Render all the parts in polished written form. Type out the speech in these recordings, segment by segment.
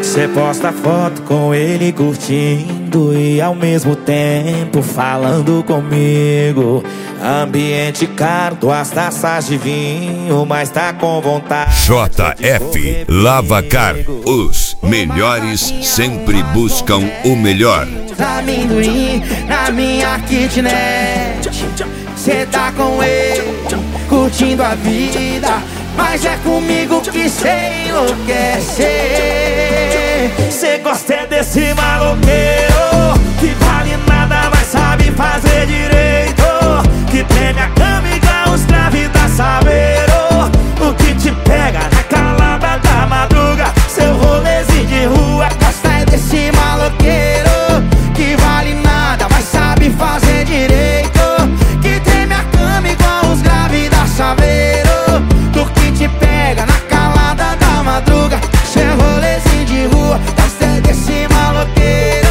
Cê posta foto com ele curtindo e ao mesmo tempo falando comigo. Ambiente caro, 2 taças de vinho, mas tá com vontade. JF Lavacar, os melhores sempre buscam o melhor. Amendoim na minha kitnet. Cê tá com ele, curtindo a vida, mas é comigo que cê enlouquece. Cê gosta é desse maloqueiro que vale nada, mas sabe fazer direito, que treme a cama igual os grávidas saberam. O que te pega na calada da madruga, seu rolezinho de rua. Gosta é desse maloqueiro que vale nada, mas sabe fazer direito, que treme a cama igual os grávidas saberam. Do que te pega na calada da madruga, seu rolezinho de rua. Gosta é desse maloqueiro.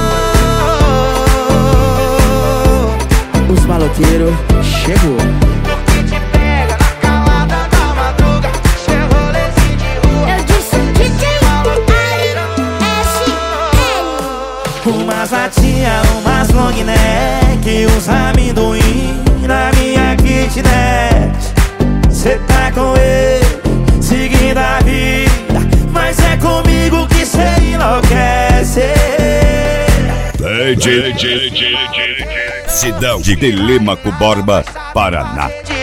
Os maloqueiros chegou. Do que te pega na calada da madruga, seu rolezinho de rua. Eu disse DJ ASL. Umas latinhas, umas long neck, uns amendoim na minha kitnet. Cê tá com ele, seguindo a vida, mas é comigo que cê enlouquece. Cidão de Telêmaco Borba, Paraná.